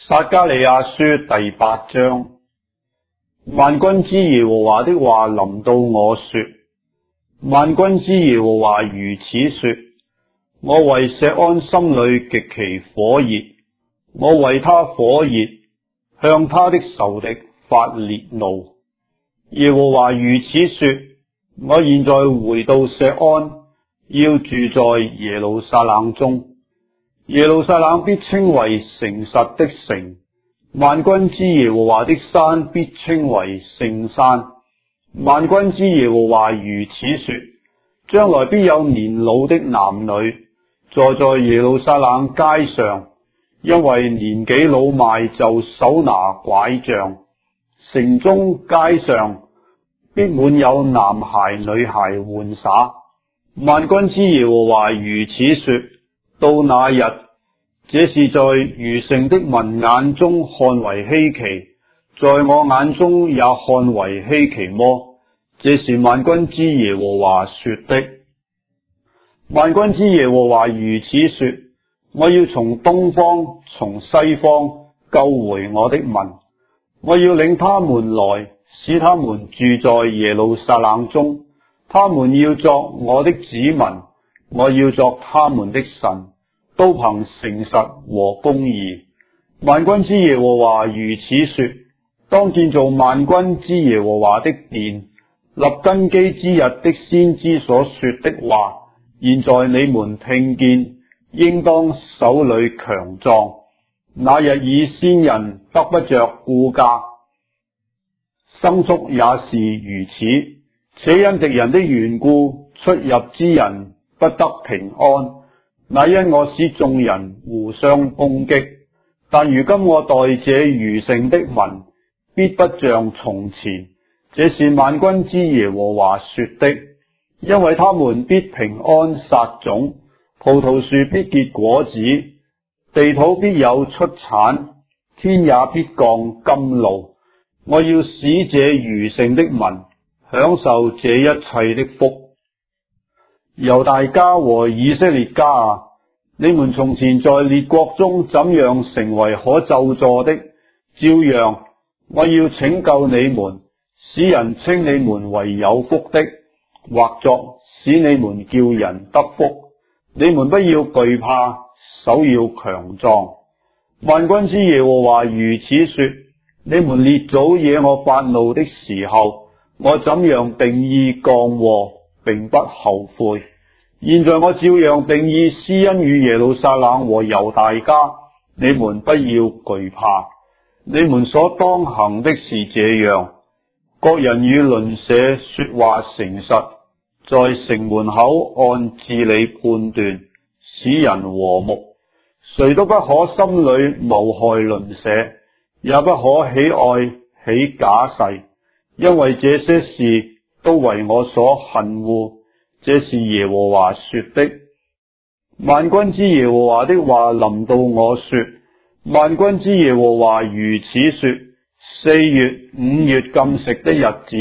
撒迦利亞書第8章。萬軍之耶和華的話臨到我說：萬軍之耶和華如此說，我為錫安心裏極其火熱，我為他火熱，向他的仇敵發烈怒。耶和華如此說，我現在回到錫安，要住在耶路撒冷中。耶路撒冷必稱為誠實的城，萬軍之耶和華的山必稱為聖山。萬軍之耶和華如此說，將來必有年老的男女坐在耶路撒冷街上，因為年紀老邁就手拿拐杖。城中街上必滿有男孩女孩玩耍。萬軍之耶和華如此說，到那日，這是在餘剩的民眼中看為稀奇，在我眼中也看為稀奇麼？這是萬軍之耶和華說的。萬軍之耶和華如此說，我要從東方從西方救回我的民，我要領他們來，使他們住在耶路撒冷中，他們要作我的子民，我要作他們的神，都憑誠實和公義。萬軍之耶和華如此說，當建造萬軍之耶和華的殿，立根基之日的先知所說的話，現在你們聽見，應當手裏強壯。那日以先人得不着顧家，牲畜也是如此，且因敵人的緣故，出入之人不得平安。那因我使眾人互相攻擊，但如今我待這餘剩的民，必不像從前。這是萬軍之耶和華說的，因為他們必平安撒種，葡萄樹必結果子，地土必有出產，天也必降甘露。我要使這餘剩的民享受這一切的福。猶大家和以色列家啊，你們從前在列國中怎樣成為可咒詛的，照樣我要拯救你們，使人稱你們為有福的，或作使你們叫人得福。你們不要懼怕，手要強壯。萬軍之耶和華如此說，你們列祖惹我發怒的時候，我怎樣定意降禍，並不後悔。現在我照樣定意施恩與耶路撒冷和猶大家，你們不要懼怕。你們所當行的是這樣，各人與鄰舍說話誠實，在城門口按治理判斷，使人和睦。誰都不可心裏謀害鄰舍，也不可喜愛起假誓，因為這些事都為我所恨惡。這是耶和華說的。萬軍之耶和華的話臨到我說，萬軍之耶和華如此說：4月、5月禁食的日子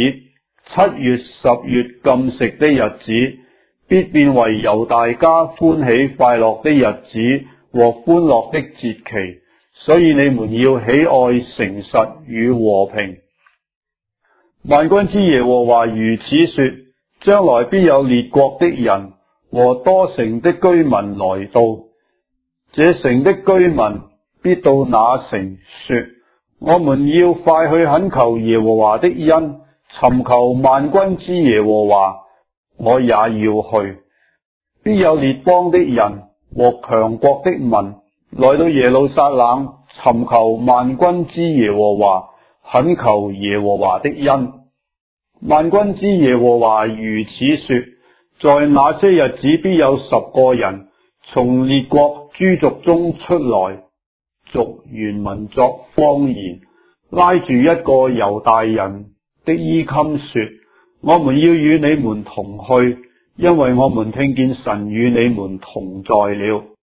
，7月、10月禁食的日子，必變為猶大家歡喜快樂的日子和歡樂的節期。所以你們要喜愛誠實與和平。萬軍之耶和華如此說，將來必有列國的人和多城的居民來到，這城的居民必到那城說，我們要快去懇求耶和華的恩，尋求萬軍之耶和華，我也要去。必有列邦的人和強國的民來到耶路撒冷，尋求萬軍之耶和華，懇求耶和華的恩。萬軍之耶和華如此說，在那些日子必有10個人從列國諸族中出來，族原民作方言，拉住一個猶大人的衣襟說，我們要與你們同去，因為我們聽見神與你們同在了。